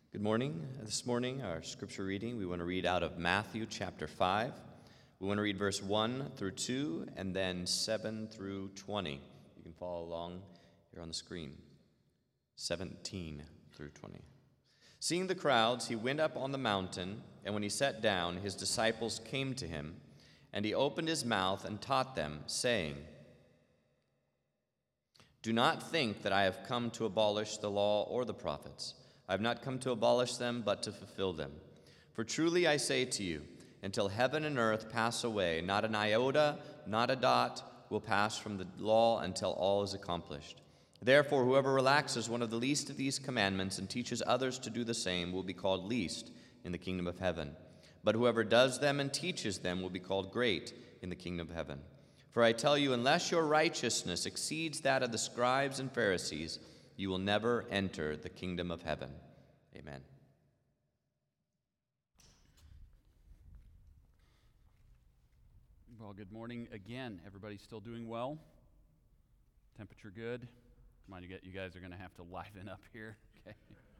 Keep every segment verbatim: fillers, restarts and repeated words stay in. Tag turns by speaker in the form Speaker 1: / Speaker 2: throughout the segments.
Speaker 1: Good morning. This morning, our scripture reading, we want to read out of Matthew chapter five. We want to read verse one through two and then seven through twenty. You can follow along here on the screen. seventeen through twenty. Seeing the crowds, he went up on the mountain, and when he sat down, his disciples came to him, and he opened his mouth and taught them, saying, "Do not think that I have come to abolish the law or the prophets. I have not come to abolish them, but to fulfill them. For truly I say to you, until heaven and earth pass away, not an iota, not a dot will pass from the law until all is accomplished. Therefore, whoever relaxes one of the least of these commandments and teaches others to do the same will be called least in the kingdom of heaven. But whoever does them and teaches them will be called great in the kingdom of heaven. For I tell you, unless your righteousness exceeds that of the scribes and Pharisees, you will never enter the kingdom of heaven." Amen.
Speaker 2: Well, good morning again. Everybody still doing well? Temperature good? Come on, you get you guys are going to have to liven up here. Okay.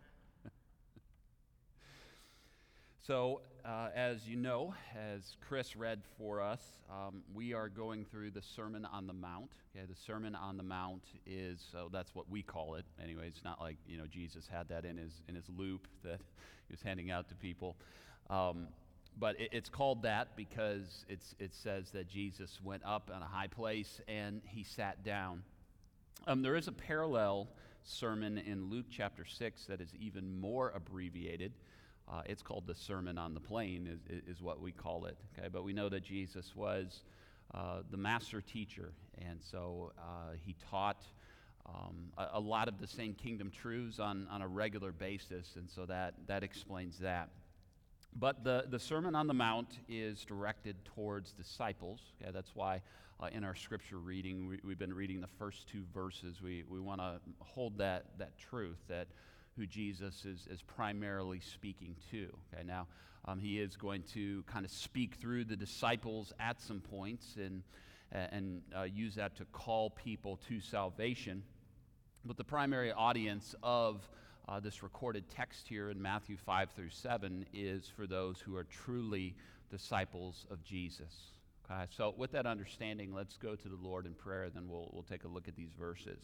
Speaker 2: So, uh, as you know, as Chris read for us, um, we are going through the Sermon on the Mount. Okay, the Sermon on the Mount is, so that's what we call it. Anyway, it's not like, you know, Jesus had that in his in his loop that he was handing out to people. Um, but it, it's called that because it's it says that Jesus went up on a high place and he sat down. Um, there is a parallel sermon in Luke chapter six that is even more abbreviated. Uh, it's called the Sermon on the Plain, is, is what we call it. Okay, but we know that Jesus was uh, the master teacher, and so uh, he taught um, a, a lot of the same kingdom truths on, on a regular basis, and so that that explains that. But the, the Sermon on the Mount is directed towards disciples. Okay, that's why uh, in our scripture reading, we, we've been reading the first two verses. We we want to hold that that truth that who Jesus is, is primarily speaking to. Okay, now um, he is going to kind of speak through the disciples at some points and and uh, use that to call people to salvation. But the primary audience of uh, this recorded text here in Matthew five through seven is for those who are truly disciples of Jesus. Okay, so with that understanding, let's go to the Lord in prayer, then we'll we'll take a look at these verses.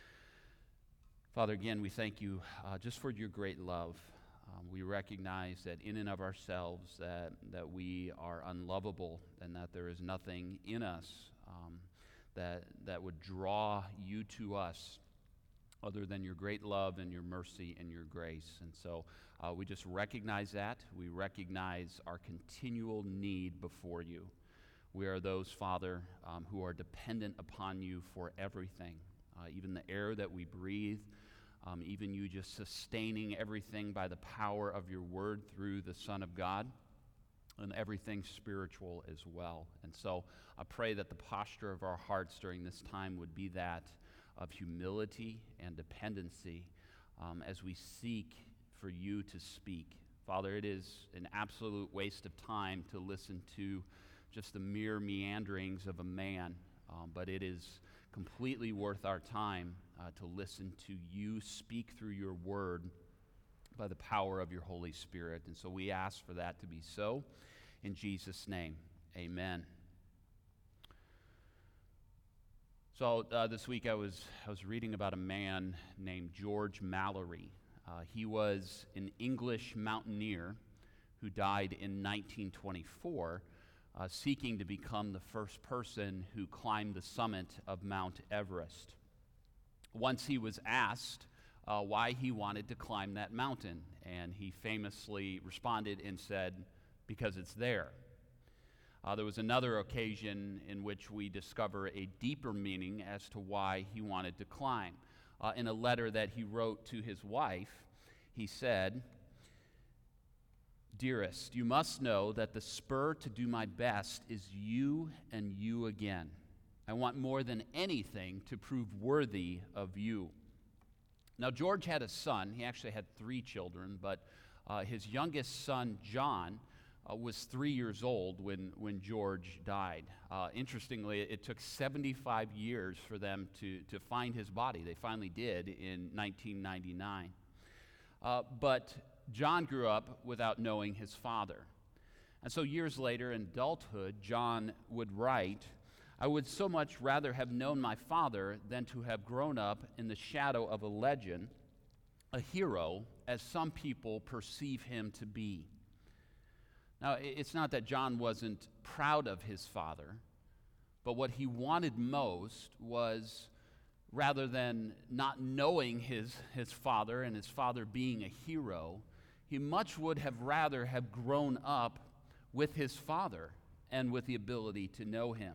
Speaker 2: Father, again, we thank you uh, just for your great love. Um, we recognize that in and of ourselves that, that we are unlovable and that there is nothing in us um, that, that would draw you to us other than your great love and your mercy and your grace. And so uh, we just recognize that. We recognize our continual need before you. We are those, Father, um, who are dependent upon you for everything, uh, even the air that we breathe. Um, even you just sustaining everything by the power of your word through the Son of God, and everything spiritual as well. And so I pray that the posture of our hearts during this time would be that of humility and dependency um, as we seek for you to speak. Father, it is an absolute waste of time to listen to just the mere meanderings of a man, um, but it is completely worth our time uh, to listen to you speak through your word by the power of your Holy Spirit. And so we ask for that to be so. In Jesus' name, amen. So uh, this week I was I was reading about a man named George Mallory. Uh, he was an English mountaineer who died in nineteen twenty-four, Uh, seeking to become the first person who climbed the summit of Mount Everest. Once he was asked uh, why he wanted to climb that mountain, and he famously responded and said, "Because it's there." Uh, there was another occasion in which we discover a deeper meaning as to why he wanted to climb. Uh, in a letter that he wrote to his wife, he said, "Dearest, you must know that the spur to do my best is you and you again. I want more than anything to prove worthy of you." Now, George had a son. He actually had three children, but uh, his youngest son, John, uh, was three years old when, when George died. Uh, interestingly, it took seventy-five years for them to, to find his body. They finally did in nineteen ninety-nine. Uh, but John grew up without knowing his father. And so years later in adulthood, John would write, "I would so much rather have known my father than to have grown up in the shadow of a legend, a hero, as some people perceive him to be." Now, it's not that John wasn't proud of his father, but what he wanted most was, rather than not knowing his, his father and his father being a hero, he much would have rather have grown up with his father and with the ability to know him.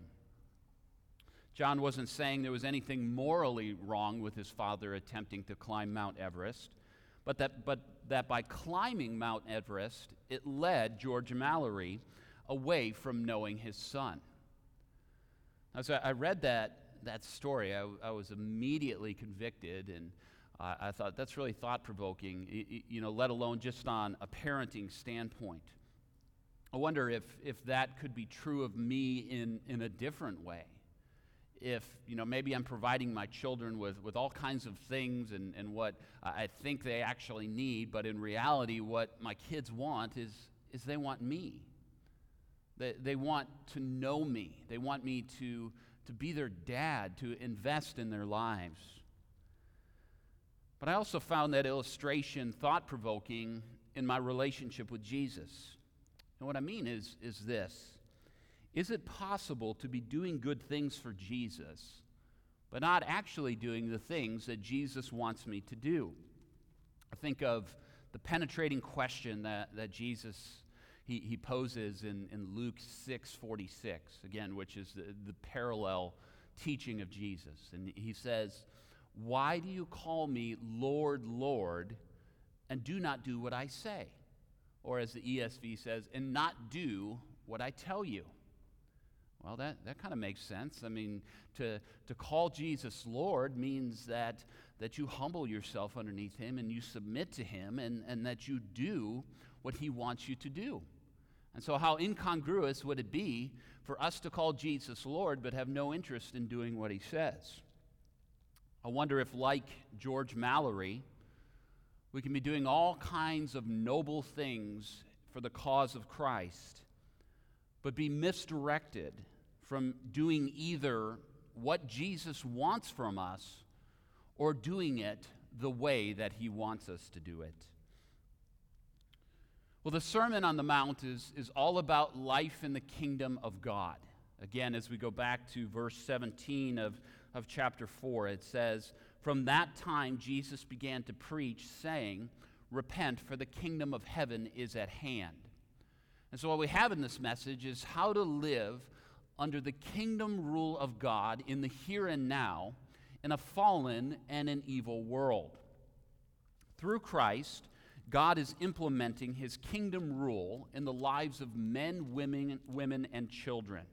Speaker 2: John wasn't saying there was anything morally wrong with his father attempting to climb Mount Everest, but that, but that by climbing Mount Everest, it led George Mallory away from knowing his son. Now, so I read that, that story. I, I was immediately convicted, and uh, I thought that's really thought-provoking, you, you know, let alone just on a parenting standpoint. I wonder if, if that could be true of me in, in a different way. If, you know, maybe I'm providing my children with, with all kinds of things and, and what I think they actually need, but in reality what my kids want is, is they want me. They, they want to know me. They want me to, to be their dad, to invest in their lives. But I also found that illustration thought-provoking in my relationship with Jesus. And what I mean is, is this. Is it possible to be doing good things for Jesus, but not actually doing the things that Jesus wants me to do? I think of the penetrating question that, that Jesus, he, he poses in, in Luke six forty-six, again, which is the, the parallel teaching of Jesus. And he says, "Why do you call me Lord, Lord, and do not do what I say?" Or as the E S V says, "and not do what I tell you." Well, that, that kind of makes sense. I mean, to, to call Jesus Lord means that, that you humble yourself underneath him and you submit to him and, and that you do what he wants you to do. And so how incongruous would it be for us to call Jesus Lord but have no interest in doing what he says? I wonder if, like George Mallory, we can be doing all kinds of noble things for the cause of Christ, but be misdirected from doing either what Jesus wants from us or doing it the way that he wants us to do it. Well, the Sermon on the Mount is, is all about life in the kingdom of God. Again, as we go back to verse seventeen of, of chapter four, it says, "From that time Jesus began to preach, saying, 'Repent, for the kingdom of heaven is at hand.'" And so what we have in this message is how to live under the kingdom rule of God in the here and now in a fallen and an evil world. Through Christ, God is implementing his kingdom rule in the lives of men, women, women, and children.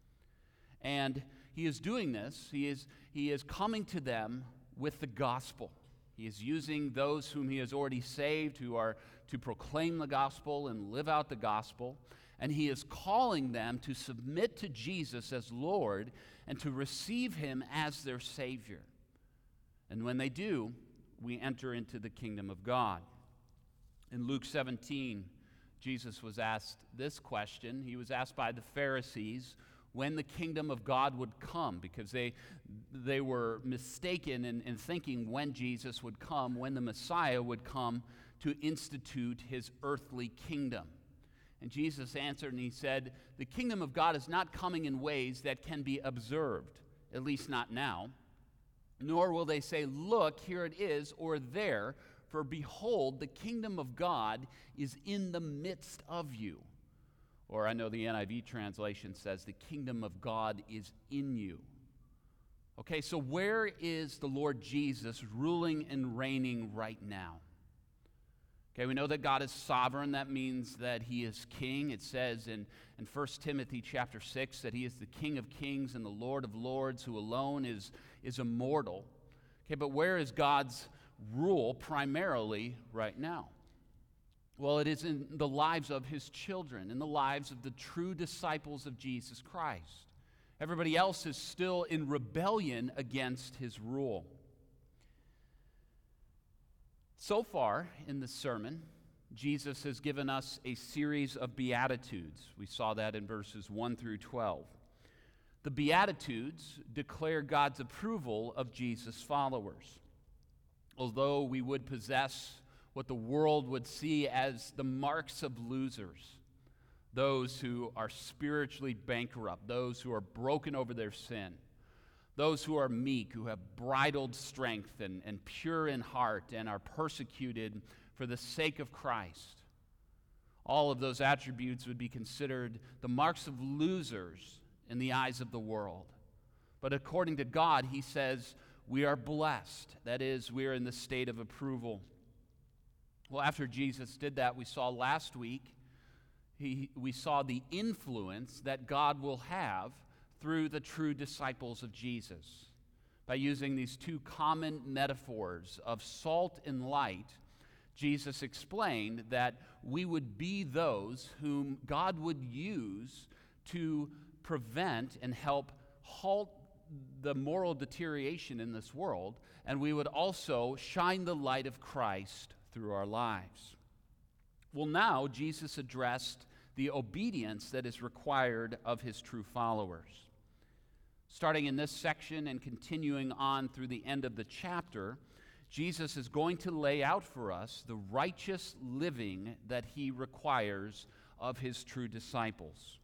Speaker 2: And he is doing this, he is, he is coming to them with the gospel. He is using those whom he has already saved who are to proclaim the gospel and live out the gospel. And he is calling them to submit to Jesus as Lord and to receive him as their Savior. And when they do, we enter into the kingdom of God. In Luke seventeen, Jesus was asked this question. He was asked by the Pharisees when the kingdom of God would come, because they, they were mistaken in, in thinking when Jesus would come, when the Messiah would come to institute his earthly kingdom. And Jesus answered and he said, "The kingdom of God is not coming in ways that can be observed, at least not now. Nor will they say, 'Look, here it is,' or 'there,' for behold, the kingdom of God is in the midst of you." Or I know the N I V translation says, "The kingdom of God is in you." Okay, so where is the Lord Jesus ruling and reigning right now? Okay, we know that God is sovereign. That means that he is king. It says in, in First Timothy chapter six that he is the King of kings and the Lord of lords, who alone is, is immortal. Okay, but where is God's rule primarily right now? Well, it is in the lives of his children, in the lives of the true disciples of Jesus Christ. Everybody else is still in rebellion against his rule. So far in the sermon, Jesus has given us a series of Beatitudes. We saw that in verses one through twelve. The Beatitudes declare God's approval of Jesus' followers. Although we would possess what the world would see as the marks of losers, those who are spiritually bankrupt, those who are broken over their sin, those who are meek, who have bridled strength and, and pure in heart and are persecuted for the sake of Christ. All of those attributes would be considered the marks of losers in the eyes of the world. But according to God, he says we are blessed. That is, we are in the state of approval. Well, after Jesus did that, we saw last week, he, we saw the influence that God will have through the true disciples of Jesus. By using these two common metaphors of salt and light, Jesus explained that we would be those whom God would use to prevent and help halt the moral deterioration in this world, and we would also shine the light of Christ through our lives. Well, now Jesus addressed the obedience that is required of his true followers. Starting in this section and continuing on through the end of the chapter, Jesus is going to lay out for us the righteous living that he requires of his true disciples.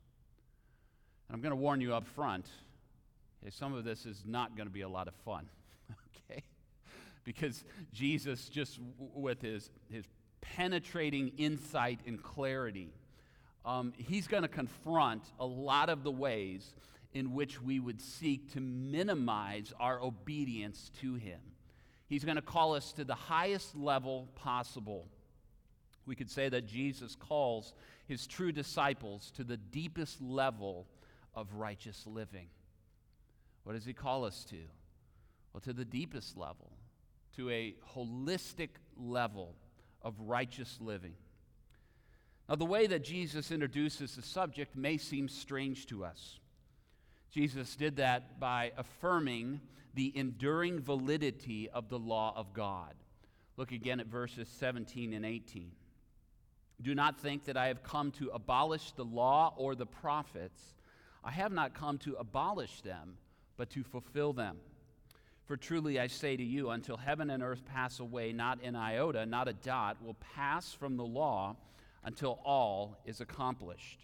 Speaker 2: And I'm going to warn you up front, okay, some of this is not going to be a lot of fun, okay? Because Jesus, just w- with his, his penetrating insight and clarity, um, he's going to confront a lot of the ways in which we would seek to minimize our obedience to him. He's going to call us to the highest level possible. We could say that Jesus calls his true disciples to the deepest level of righteous living. What does he call us to? Well, to the deepest level, to a holistic level of righteous living. Now, the way that Jesus introduces the subject may seem strange to us. Jesus did that by affirming the enduring validity of the law of God. Look again at verses seventeen and eighteen. Do not think that I have come to abolish the law or the prophets. I have not come to abolish them, but to fulfill them. For truly I say to you, until heaven and earth pass away, not an iota, not a dot, will pass from the law until all is accomplished.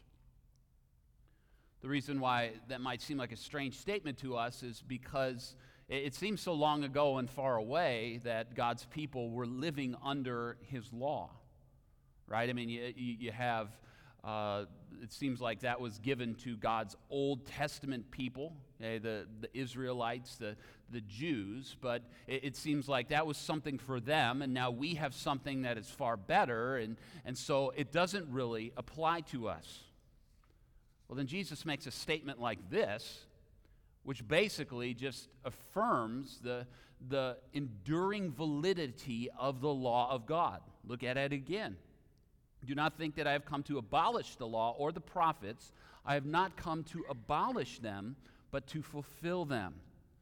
Speaker 2: The reason why that might seem like a strange statement to us is because it seems so long ago and far away that God's people were living under his law, right? I mean, you, you have, uh, it seems like that was given to God's Old Testament people, okay, the, the Israelites, the, the Jews, but it, it seems like that was something for them, and now we have something that is far better, and, and so it doesn't really apply to us. Well, then Jesus makes a statement like this, which basically just affirms the, the enduring validity of the law of God. Look at it again. Do not think that I have come to abolish the law or the prophets. I have not come to abolish them, but to fulfill them.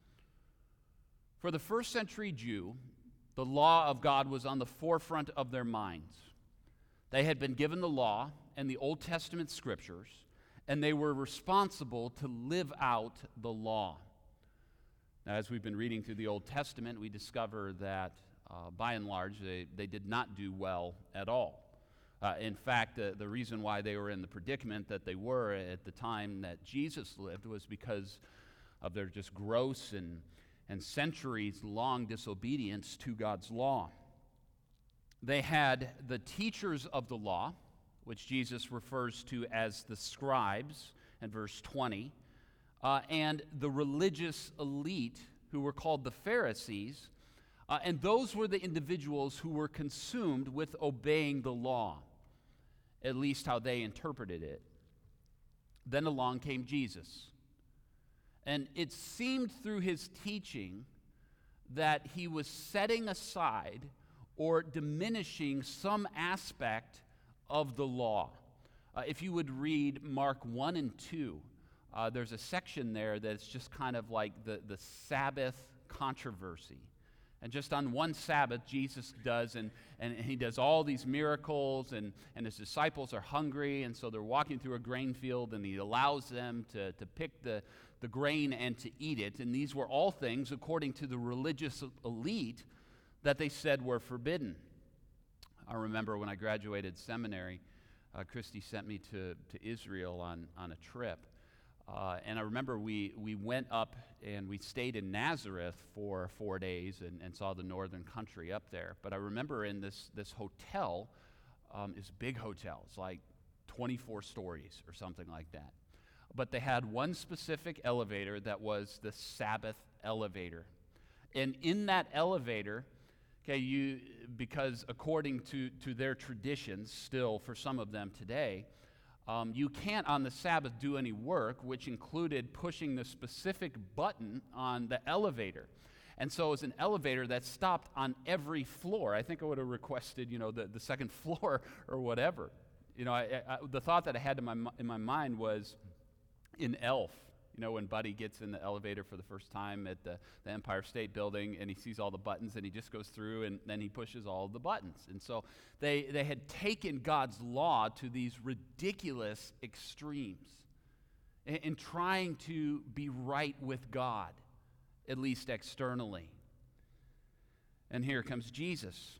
Speaker 2: For the first century Jew, the law of God was on the forefront of their minds. They had been given the law and the Old Testament scriptures, and they were responsible to live out the law. Now, as we've been reading through the Old Testament, we discover that, uh, by and large, they, they did not do well at all. Uh, in fact, uh, the reason why they were in the predicament that they were at the time that Jesus lived was because of their just gross and, and centuries-long disobedience to God's law. They had the teachers of the law, which Jesus refers to as the scribes in verse twenty, uh, and the religious elite who were called the Pharisees, uh, and those were the individuals who were consumed with obeying the law, at least how they interpreted it. Then along came Jesus, and it seemed through his teaching that he was setting aside or diminishing some aspect of the law. Uh, if you would read Mark one and two, uh, there's a section there that's just kind of like the, the Sabbath controversy. And just on one Sabbath, Jesus does, and, and he does all these miracles, and, and his disciples are hungry, and so they're walking through a grain field, and he allows them to, to pick the, the grain and to eat it. And these were all things, according to the religious elite, that they said were forbidden. I remember when I graduated seminary, uh, Christy sent me to, to Israel on, on a trip. Uh, and I remember we, we went up and we stayed in Nazareth for four days and, and saw the northern country up there. But I remember in this, this hotel, um, it's a big hotel. It's like twenty-four stories or something like that. But they had one specific elevator that was the Sabbath elevator. And in that elevator, okay, you because according to, to their traditions, still for some of them today, Um, you can't on the Sabbath do any work, which included pushing the specific button on the elevator. And so it was an elevator that stopped on every floor. I think I would have requested, you know, the, the second floor or whatever. You know, I, I, the thought that I had in my, in my mind was in Elf, you know, when Buddy gets in the elevator for the first time at the, the Empire State Building, and he sees all the buttons, and he just goes through, and then he pushes all the buttons. And so they, they had taken God's law to these ridiculous extremes in, in trying to be right with God, at least externally. And here comes Jesus.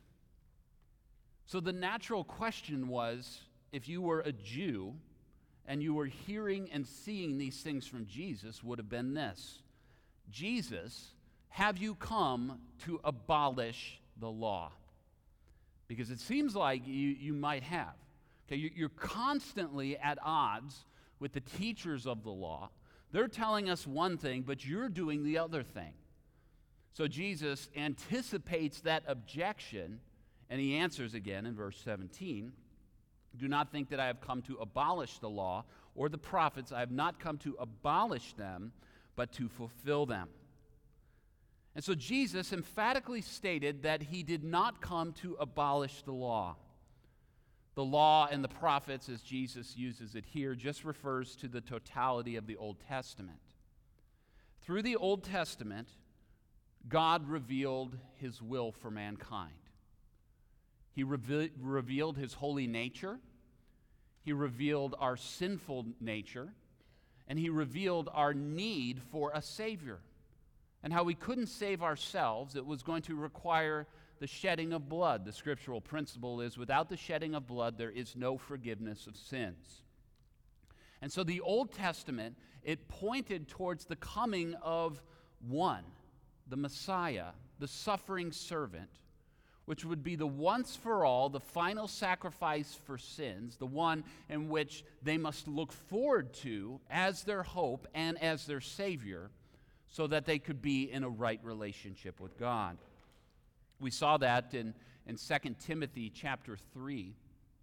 Speaker 2: So the natural question was, if you were a Jew, and you were hearing and seeing these things from Jesus, would have been this: Jesus, have you come to abolish the law? Because it seems like you, you might have. Okay, you, you're constantly at odds with the teachers of the law. They're telling us one thing, but you're doing the other thing. So Jesus anticipates that objection, and he answers again in verse seventeen. Do not think that I have come to abolish the law or the prophets. I have not come to abolish them, but to fulfill them. And so Jesus emphatically stated that he did not come to abolish the law. The law and the prophets, as Jesus uses it here, just refers to the totality of the Old Testament. Through the Old Testament, God revealed his will for mankind. He reve- revealed his holy nature, he revealed our sinful nature, and he revealed our need for a Savior, and how we couldn't save ourselves. It was going to require the shedding of blood. The scriptural principle is, without the shedding of blood, there is no forgiveness of sins. And so the Old Testament, it pointed towards the coming of one, the Messiah, the suffering servant, which would be the once for all, the final sacrifice for sins, the one in which they must look forward to as their hope and as their Savior, so that they could be in a right relationship with God. We saw that in, in Second Timothy chapter three.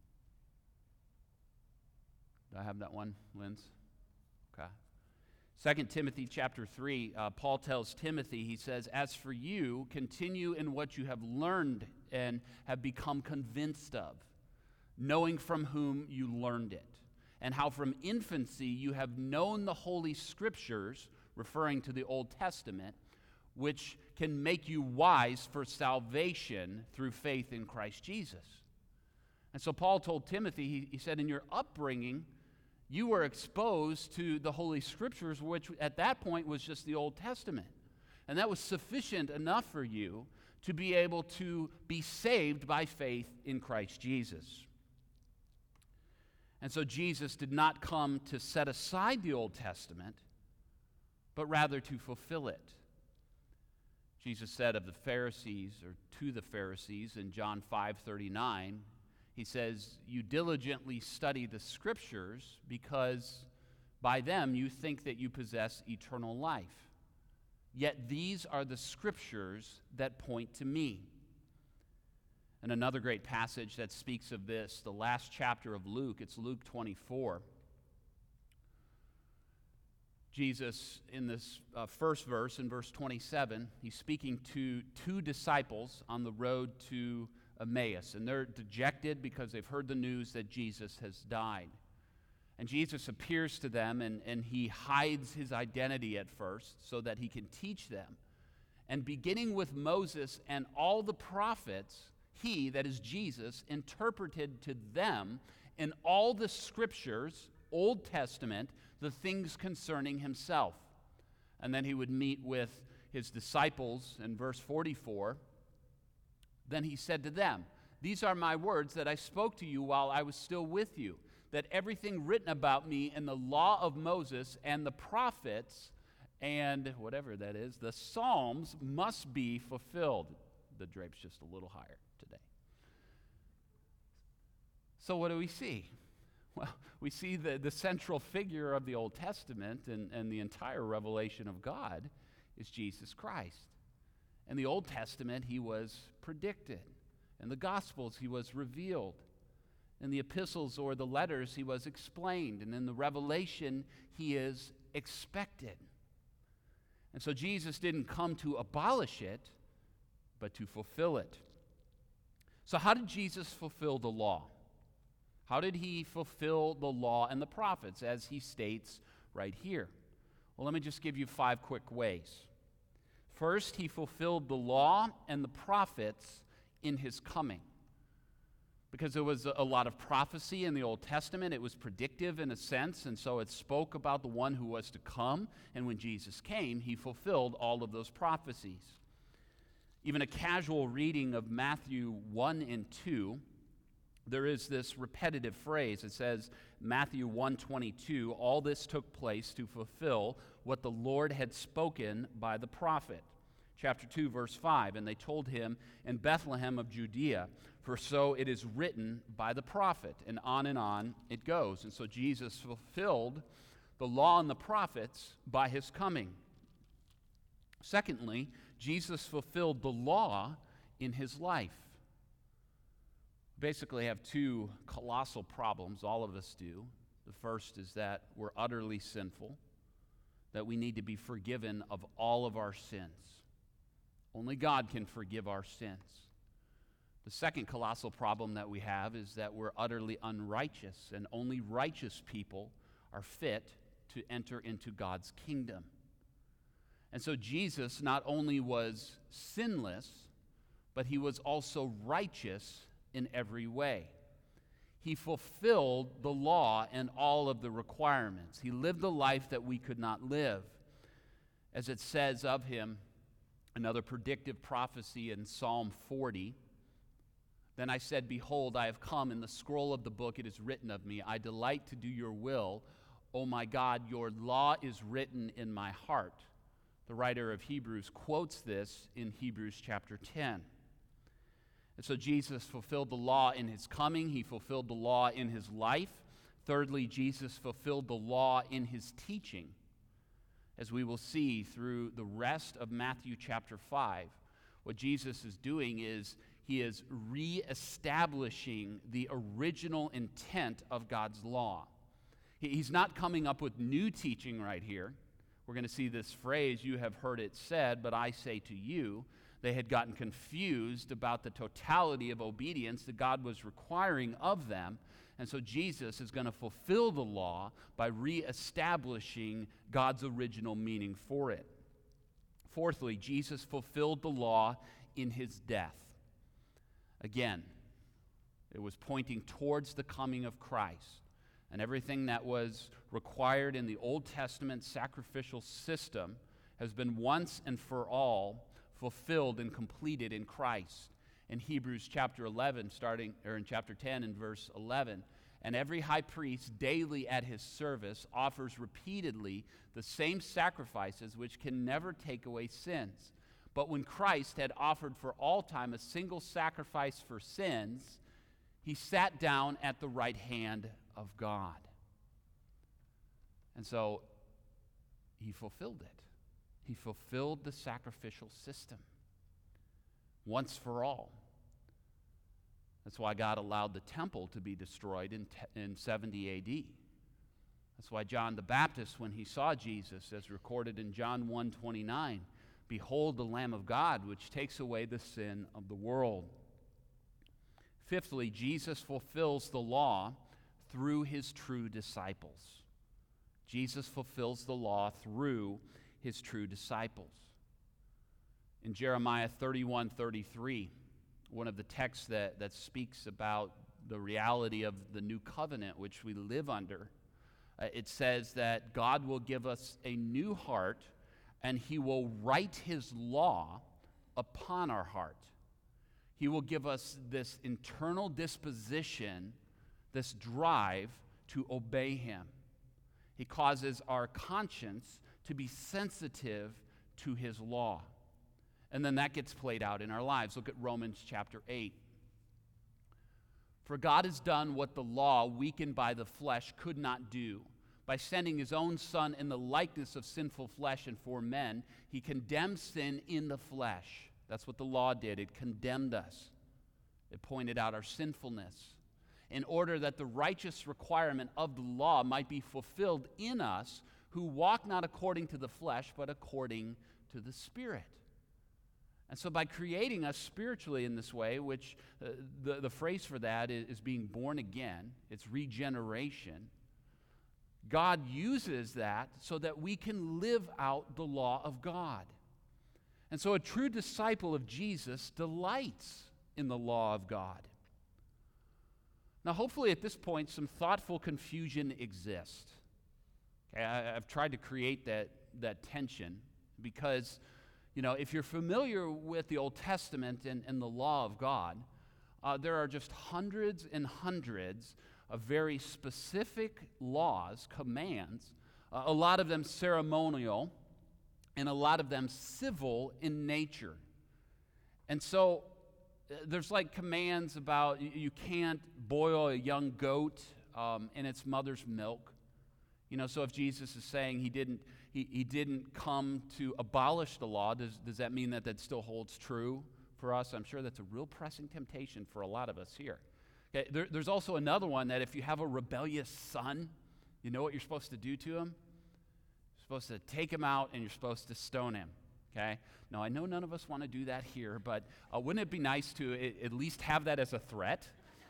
Speaker 2: Do I have that one, Linz? Okay. Second Timothy chapter three, uh, Paul tells Timothy, he says, as for you, continue in what you have learned and have become convinced of, knowing from whom you learned it, and how from infancy you have known the Holy Scriptures, referring to the Old Testament, which can make you wise for salvation through faith in Christ Jesus. And so Paul told Timothy, he, he said, in your upbringing, you were exposed to the Holy Scriptures, which at that point was just the Old Testament. And that was sufficient enough for you to be able to be saved by faith in Christ Jesus. And so Jesus did not come to set aside the Old Testament, but rather to fulfill it. Jesus said of the Pharisees, or to the Pharisees in John five thirty-nine, he says, you diligently study the Scriptures because by them you think that you possess eternal life. Yet these are the Scriptures that point to me. And another great passage that speaks of this, the last chapter of Luke, it's Luke twenty-four. Jesus, in this uh, first verse, in verse twenty-seven, he's speaking to two disciples on the road to Emmaus, and they're dejected because they've heard the news that Jesus has died. And Jesus appears to them, and, and he hides his identity at first so that he can teach them. And beginning with Moses and all the prophets, he, that is Jesus, interpreted to them in all the scriptures, Old Testament, the things concerning himself. And then he would meet with his disciples in verse forty-four. Then he said to them, "These are my words that I spoke to you while I was still with you, that everything written about me in the law of Moses and the prophets and whatever that is, the Psalms must be fulfilled." The drape's just a little higher today. So what do we see? Well, we see the, the central figure of the Old Testament and, and the entire revelation of God is Jesus Christ. In the Old Testament, he was predicted. In the Gospels, he was revealed. In the epistles or the letters, he was explained. And in the Revelation, he is expected. And so Jesus didn't come to abolish it, but to fulfill it. So how did Jesus fulfill the law? How did he fulfill the law and the prophets, as he states right here? Well, let me just give you five quick ways. First, he fulfilled the law and the prophets in his coming. Because there was a lot of prophecy in the Old Testament. It was predictive in a sense, and so it spoke about the one who was to come. And when Jesus came, he fulfilled all of those prophecies. Even a casual reading of Matthew one and two, there is this repetitive phrase. It says, Matthew one twenty-two, "All this took place to fulfill what the Lord had spoken by the prophet." Chapter two, verse five, "And they told him in Bethlehem of Judea, for so it is written by the prophet." And on and on it goes. And so Jesus fulfilled the law and the prophets by his coming. Secondly, Jesus fulfilled the law in his life. Basically have two colossal problems, all of us do. The first is that we're utterly sinful, that we need to be forgiven of all of our sins. Only God can forgive our sins. The second colossal problem that we have is that we're utterly unrighteous, and only righteous people are fit to enter into God's kingdom. And so Jesus not only was sinless, but he was also righteous in every way. He fulfilled the law and all of the requirements. He lived the life that we could not live. As it says of him, another predictive prophecy in Psalm forty, "Then I said, behold, I have come. In the scroll of the book it is written of me, I delight to do your will. O my God, your law is written in my heart." The writer of Hebrews quotes this in Hebrews chapter ten. And so Jesus fulfilled the law in his coming. He fulfilled the law in his life. Thirdly, Jesus fulfilled the law in his teaching. As we will see through the rest of Matthew chapter five, what Jesus is doing is he is reestablishing the original intent of God's law. He's not coming up with new teaching right here. We're going to see this phrase, "You have heard it said, but I say to you." They had gotten confused about the totality of obedience that God was requiring of them. And so Jesus is going to fulfill the law by reestablishing God's original meaning for it. Fourthly, Jesus fulfilled the law in his death. Again, it was pointing towards the coming of Christ. And everything that was required in the Old Testament sacrificial system has been once and for all fulfilled and completed in Christ. In Hebrews chapter eleven, starting, or in chapter ten and verse eleven, "And every high priest daily at his service offers repeatedly the same sacrifices which can never take away sins. But when Christ had offered for all time a single sacrifice for sins, he sat down at the right hand of God." And so he fulfilled it. He fulfilled the sacrificial system once for all. That's why God allowed the temple to be destroyed in, te- in seventy A D. That's why John the Baptist, when he saw Jesus, as recorded in John one twenty-nine, "Behold the Lamb of God, which takes away the sin of the world." Fifthly, Jesus fulfills the law through his true disciples. Jesus fulfills the law through his true disciples. In Jeremiah thirty-one thirty-three, one of the texts that, that speaks about the reality of the new covenant which we live under, uh, it says that God will give us a new heart and he will write his law upon our heart. He will give us this internal disposition, this drive to obey him. He causes our conscience to be sensitive to his law. And then that gets played out in our lives. Look at Romans chapter eight. For God has done what the law, weakened by the flesh, could not do. By sending his own Son in the likeness of sinful flesh and for men, he condemned sin in the flesh. That's what the law did. It condemned us. It pointed out our sinfulness, in order that the righteous requirement of the law might be fulfilled in us, who walk not according to the flesh, but according to the Spirit. And so by creating us spiritually in this way, which uh, the, the phrase for that is, is being born again, it's regeneration, God uses that so that we can live out the law of God. And so a true disciple of Jesus delights in the law of God. Now, hopefully at this point, some thoughtful confusion exists. Okay, I, I've tried to create that, that tension because, you know, if you're familiar with the Old Testament and, and the law of God, uh, there are just hundreds and hundreds of very specific laws, commands, uh, a lot of them ceremonial, and a lot of them civil in nature. And so uh, there's like commands about you, you can't boil a young goat um, in its mother's milk. You know, so if Jesus is saying he didn't he, he didn't come to abolish the law, does, does that mean that that still holds true for us? I'm sure that's a real pressing temptation for a lot of us here. Okay, there, there's also another one that if you have a rebellious son, you know what you're supposed to do to him? You're supposed to take him out and you're supposed to stone him. Okay? Now, I know none of us want to do that here, but uh, wouldn't it be nice to I- at least have that as a threat?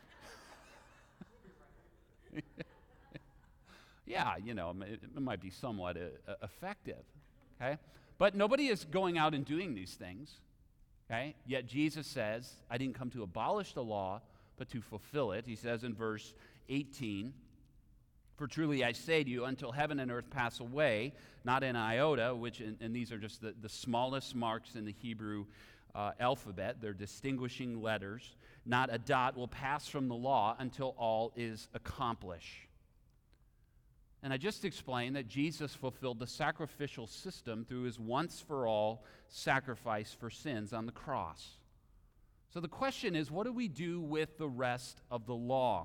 Speaker 2: Yeah, you know, it, it might be somewhat uh, effective. Okay? But nobody is going out and doing these things. Okay? Yet Jesus says, I didn't come to abolish the law, but to fulfill it. He says in verse eighteen, for truly I say to you, until heaven and earth pass away, not an iota, which, and, and these are just the, the smallest marks in the Hebrew uh, alphabet, they're distinguishing letters, not a dot will pass from the law until all is accomplished. And I just explained that Jesus fulfilled the sacrificial system through his once-for-all sacrifice for sins on the cross. So the question is, what do we do with the rest of the law?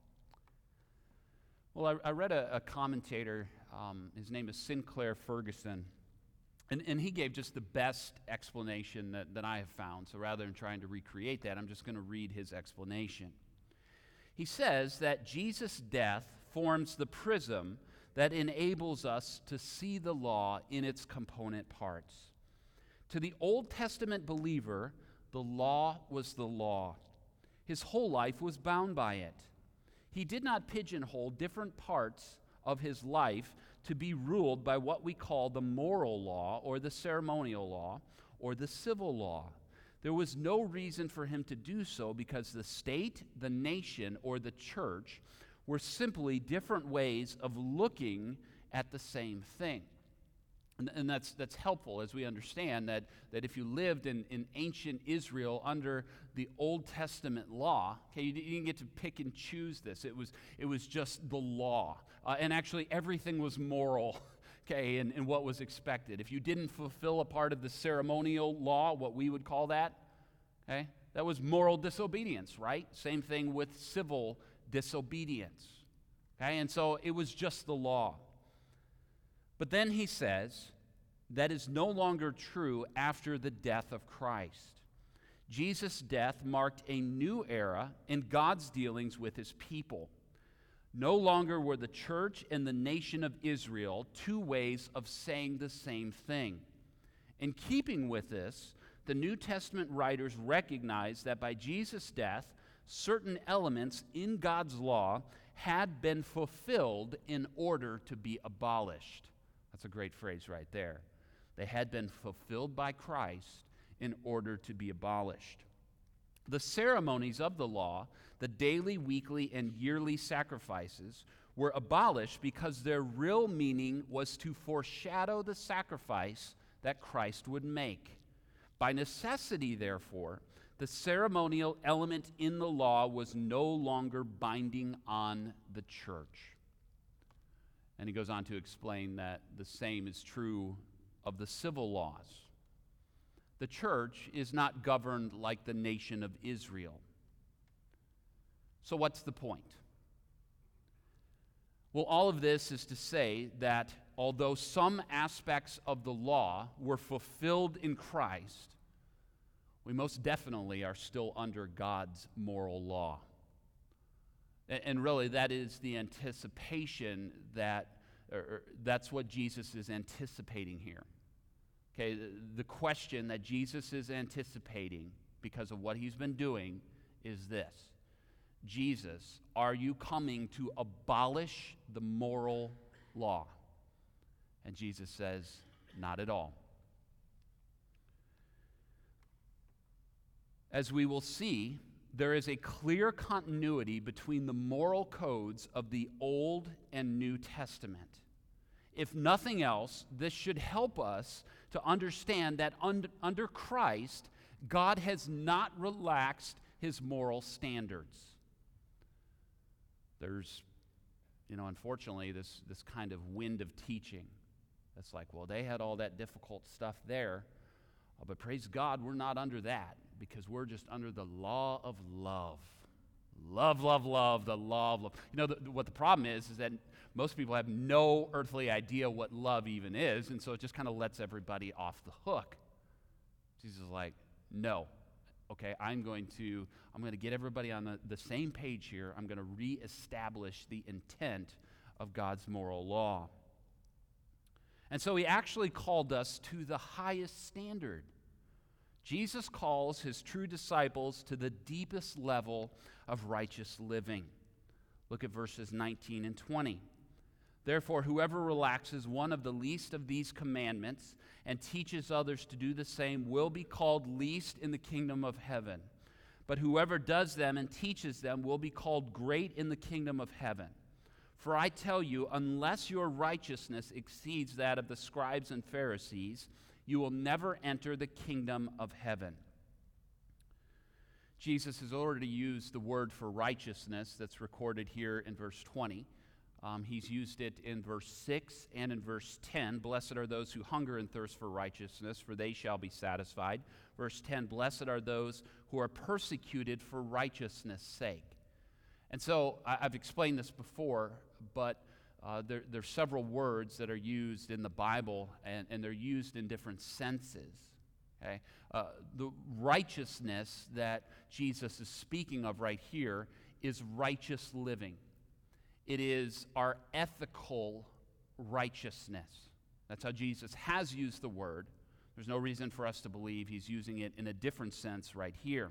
Speaker 2: Well, I, I read a, a commentator, um, his name is Sinclair Ferguson, and, and he gave just the best explanation that, that I have found. So rather than trying to recreate that, I'm just going to read his explanation. He says that Jesus' death forms the prism that enables us to see the law in its component parts. To the Old Testament believer, the law was the law. His whole life was bound by it. He did not pigeonhole different parts of his life to be ruled by what we call the moral law or the ceremonial law or the civil law. There was no reason for him to do so because the state, the nation, or the church were simply different ways of looking at the same thing. And, and that's that's helpful as we understand that, that if you lived in, in ancient Israel under the Old Testament law, okay, you, you didn't get to pick and choose this. It was it was just the law. Uh, and actually everything was moral, okay, and, and what was expected. If you didn't fulfill a part of the ceremonial law, what we would call that, okay, that was moral disobedience, right? Same thing with civil disobedience. Okay, and so it was just the law. But then he says that is no longer true after the death of Christ. Jesus' death marked a new era in God's dealings with his people. No longer were the church and the nation of Israel two ways of saying the same thing. In keeping with this, the New Testament writers recognize that by Jesus' death, certain elements in God's law had been fulfilled in order to be abolished. That's a great phrase right there. They had been fulfilled by Christ in order to be abolished. The ceremonies of the law, the daily, weekly, and yearly sacrifices, were abolished because their real meaning was to foreshadow the sacrifice that Christ would make. By necessity, therefore, the ceremonial element in the law was no longer binding on the church. And he goes on to explain that the same is true of the civil laws. The church is not governed like the nation of Israel. So what's the point? Well, all of this is to say that although some aspects of the law were fulfilled in Christ, we most definitely are still under God's moral law. And really, that is the anticipation that, or that's what Jesus is anticipating here. Okay, the question that Jesus is anticipating because of what he's been doing is this: Jesus, are you coming to abolish the moral law? And Jesus says, not at all. As we will see, there is a clear continuity between the moral codes of the Old and New Testament. If nothing else, this should help us to understand that under, under Christ, God has not relaxed his moral standards. There's, you know, unfortunately, this, this kind of wind of teaching that's like, well, they had all that difficult stuff there, oh, but praise God, we're not under that because we're just under the law of love. Love, love, love, the law of love. You know, the, what the problem is, is that most people have no earthly idea what love even is, and so it just kind of lets everybody off the hook. Jesus is like, no. Okay, I'm going to I'm going to get everybody on the, the same page here. I'm going to reestablish the intent of God's moral law. And so he actually called us to the highest standard. Jesus calls his true disciples to the deepest level of righteous living. Look at verses nineteen and twenty. Therefore, whoever relaxes one of the least of these commandments and teaches others to do the same will be called least in the kingdom of heaven. But whoever does them and teaches them will be called great in the kingdom of heaven. For I tell you, unless your righteousness exceeds that of the scribes and Pharisees, you will never enter the kingdom of heaven. Jesus has already used the word for righteousness that's recorded here in verse twenty. Um, he's used it in verse six and in verse ten. Blessed are those who hunger and thirst for righteousness, for they shall be satisfied. Verse ten, blessed are those who are persecuted for righteousness' sake. And so I, I've explained this before, but uh, there, there are several words that are used in the Bible, and, and they're used in different senses. Okay? Uh, the righteousness that Jesus is speaking of right here is righteous living. It is our ethical righteousness. That's how Jesus has used the word. There's no reason for us to believe he's using it in a different sense right here.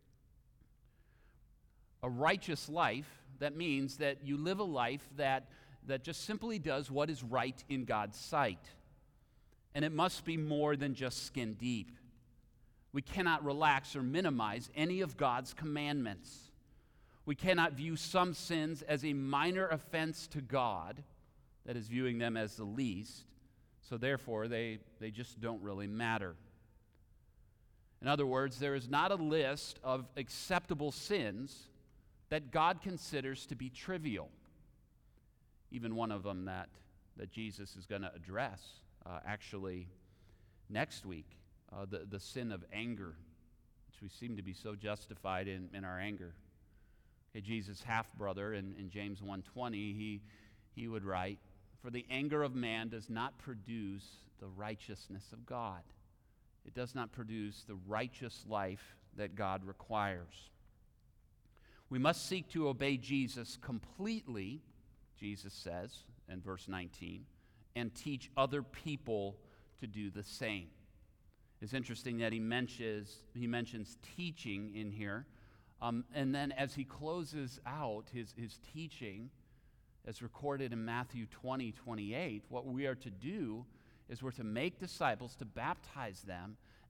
Speaker 2: A righteous life, that means that you live a life that, that just simply does what is right in God's sight. And it must be more than just skin deep. We cannot relax or minimize any of God's commandments. We cannot view some sins as a minor offense to God, that is, viewing them as the least, so therefore they, they just don't really matter. In other words, there is not a list of acceptable sins that God considers to be trivial. Even one of them that, that Jesus is going to address uh, actually next week, uh, the, the sin of anger, which we seem to be so justified in, in our anger. Okay, Jesus' half-brother in, in James one twenty, he, he would write, for the anger of man does not produce the righteousness of God. It does not produce the righteous life that God requires. We must seek to obey Jesus completely, Jesus says in verse nineteen, and teach other people to do the same. It's interesting that he mentions, he mentions teaching in here. Um, and then as he closes out his, his teaching, as recorded in Matthew twenty, twenty-eight, what we are to do is we're to make disciples, to baptize them,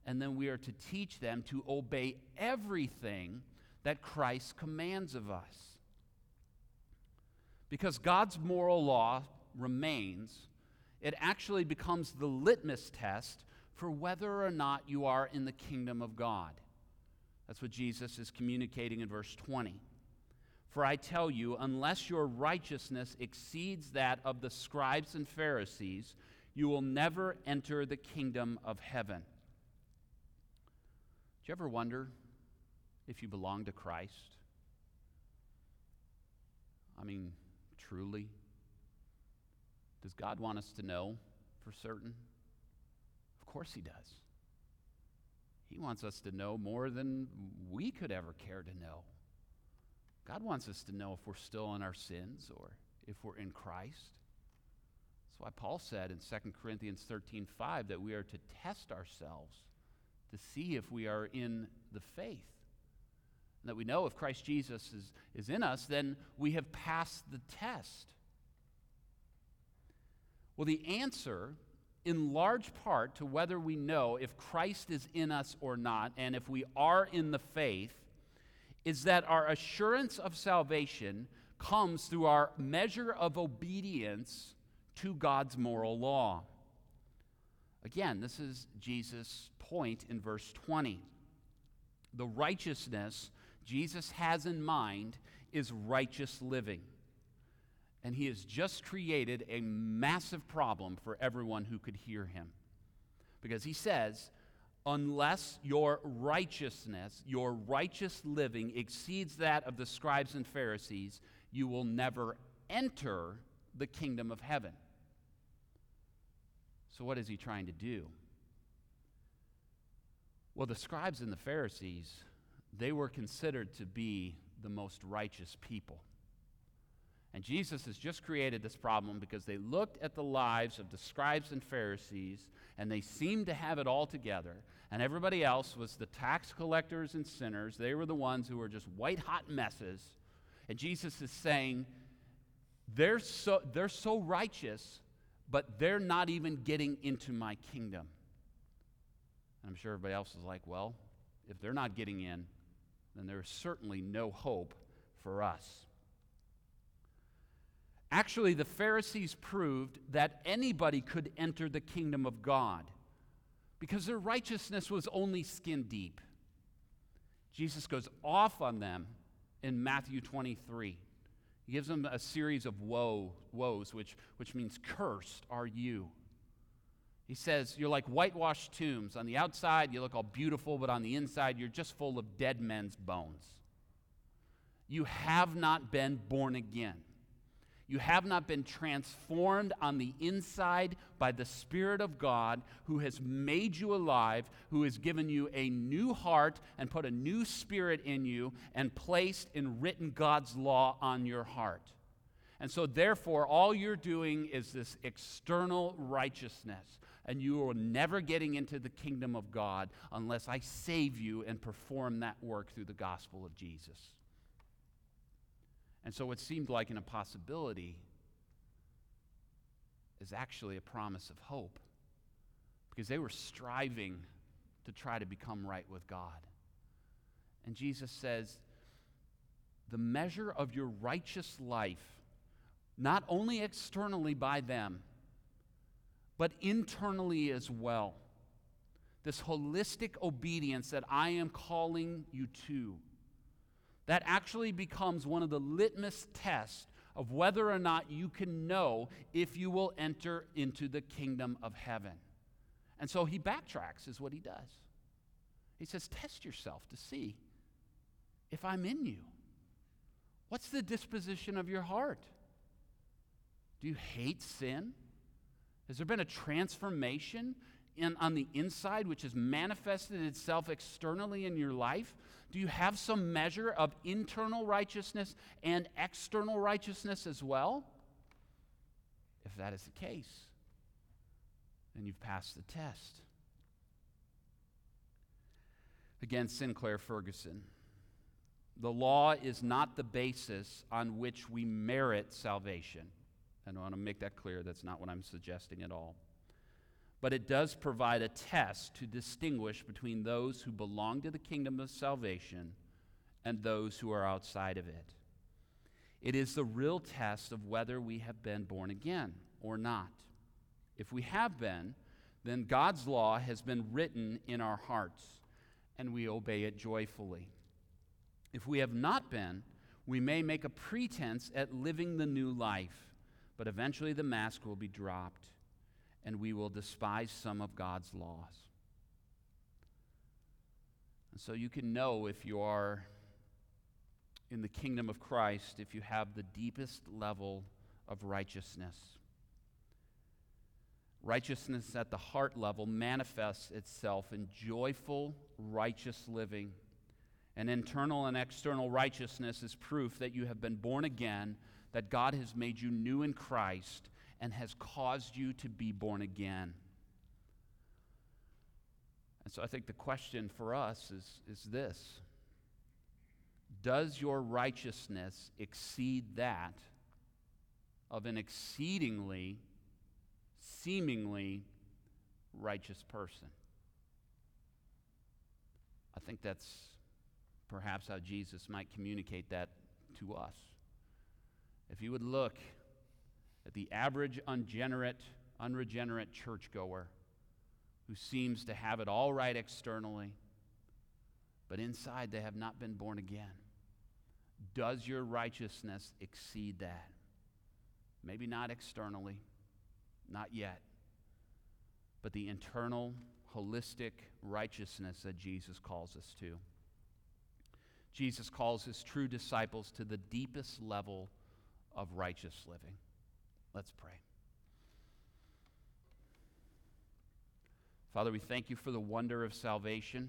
Speaker 2: and then we are to teach them to obey everything that Christ commands of us. Because God's moral law remains, it actually becomes the litmus test for whether or not you are in the kingdom of God. That's what Jesus is communicating in verse twenty. For I tell you, unless your righteousness exceeds that of the scribes and Pharisees, you will never enter the kingdom of heaven. Do you ever wonder if you belong to Christ? I mean, truly? Does God want us to know for certain? Of course he does. He wants us to know more than we could ever care to know. God wants us to know if we're still in our sins or if we're in Christ. That's why Paul said in Second Corinthians thirteen five that we are to test ourselves to see if we are in the faith. And that we know if Christ Jesus is, is in us, then we have passed the test. Well, the answer, in large part, to whether we know if Christ is in us or not, and if we are in the faith, is that our assurance of salvation comes through our measure of obedience to God's moral law. Again, this is Jesus' point in verse twenty. The righteousness Jesus has in mind is righteous living. And he has just created a massive problem for everyone who could hear him. Because he says, unless your righteousness, your righteous living exceeds that of the scribes and Pharisees, you will never enter the kingdom of heaven. So what is he trying to do? Well, the scribes and the Pharisees, they were considered to be the most righteous people. And Jesus has just created this problem because they looked at the lives of the scribes and Pharisees, and they seemed to have it all together. And everybody else was the tax collectors and sinners. They were the ones who were just white-hot messes. And Jesus is saying, they're so, they're so righteous, but they're not even getting into my kingdom. And I'm sure everybody else is like, well, if they're not getting in, then there is certainly no hope for us. Actually, the Pharisees proved that anybody could enter the kingdom of God because their righteousness was only skin deep. Jesus goes off on them in Matthew twenty-three. He gives them a series of woe, woes, which, which means cursed are you. He says, you're like whitewashed tombs. On the outside, you look all beautiful, but on the inside, you're just full of dead men's bones. You have not been born again. You have not been transformed on the inside by the Spirit of God who has made you alive, who has given you a new heart and put a new spirit in you and placed and written God's law on your heart. And so therefore, all you're doing is this external righteousness, and you are never getting into the kingdom of God unless I save you and perform that work through the gospel of Jesus. And so what seemed like an impossibility is actually a promise of hope, because they were striving to try to become right with God. And Jesus says, the measure of your righteous life, not only externally by them, but internally as well, this holistic obedience that I am calling you to, that actually becomes one of the litmus tests of whether or not you can know if you will enter into the kingdom of heaven. And so he backtracks, is what he does. He says, test yourself to see if I'm in you. What's the disposition of your heart? Do you hate sin? Has there been a transformation in, on the inside which has manifested itself externally in your life? Do you have some measure of internal righteousness and external righteousness as well? If that is the case, then you've passed the test. Again, Sinclair Ferguson. The law is not the basis on which we merit salvation. And I want to make that clear. That's not what I'm suggesting at all. but it does provide a test to distinguish between those who belong to the kingdom of salvation and those who are outside of it. It is the real test of whether we have been born again or not. If we have been, then God's law has been written in our hearts, and we obey it joyfully. If we have not been, we may make a pretense at living the new life, but eventually the mask will be dropped, and we will despise some of God's laws. And so you can know if you are in the kingdom of Christ, if you have the deepest level of righteousness. Righteousness at the heart level manifests itself in joyful, righteous living. And internal and external righteousness is proof that you have been born again, that God has made you new in Christ and has caused you to be born again. And so I think the question for us is, is this: does your righteousness exceed that of an exceedingly, seemingly righteous person? I think that's perhaps how Jesus might communicate that to us. If you would look at the average ungenerate, unregenerate churchgoer who seems to have it all right externally, but inside they have not been born again, does your righteousness exceed that? Maybe not externally, not yet, but the internal, holistic righteousness that Jesus calls us to. Jesus calls his true disciples to the deepest level of righteous living. Let's pray. Father, we thank you for the wonder of salvation,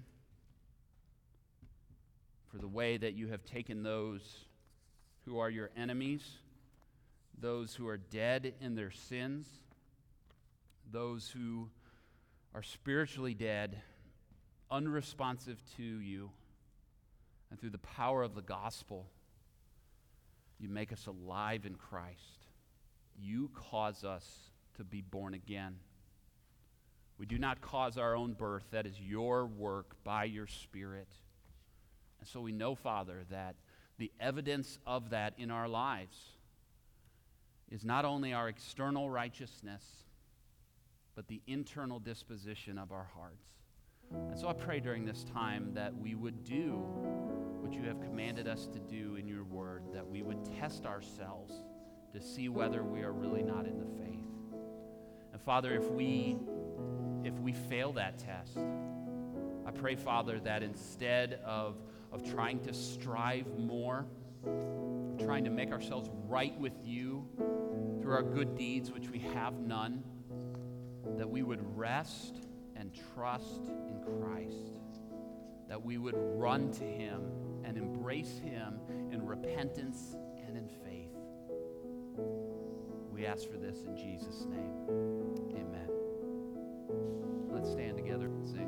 Speaker 2: for the way that you have taken those who are your enemies, those who are dead in their sins, those who are spiritually dead, unresponsive to you, and through the power of the gospel, you make us alive in Christ. You cause us to be born again. We do not cause our own birth. That is your work by your Spirit. And so we know, Father, that the evidence of that in our lives is not only our external righteousness, but the internal disposition of our hearts. And so I pray during this time that we would do what you have commanded us to do in your word, that we would test ourselves to see whether we are really not in the faith. And Father, if we if we fail that test, I pray, Father, that instead of, of trying to strive more, trying to make ourselves right with you through our good deeds, which we have none, that we would rest and trust in Christ, that we would run to him and embrace him in repentance and in faith. We ask for this in Jesus' name. Amen. Let's stand together and sing.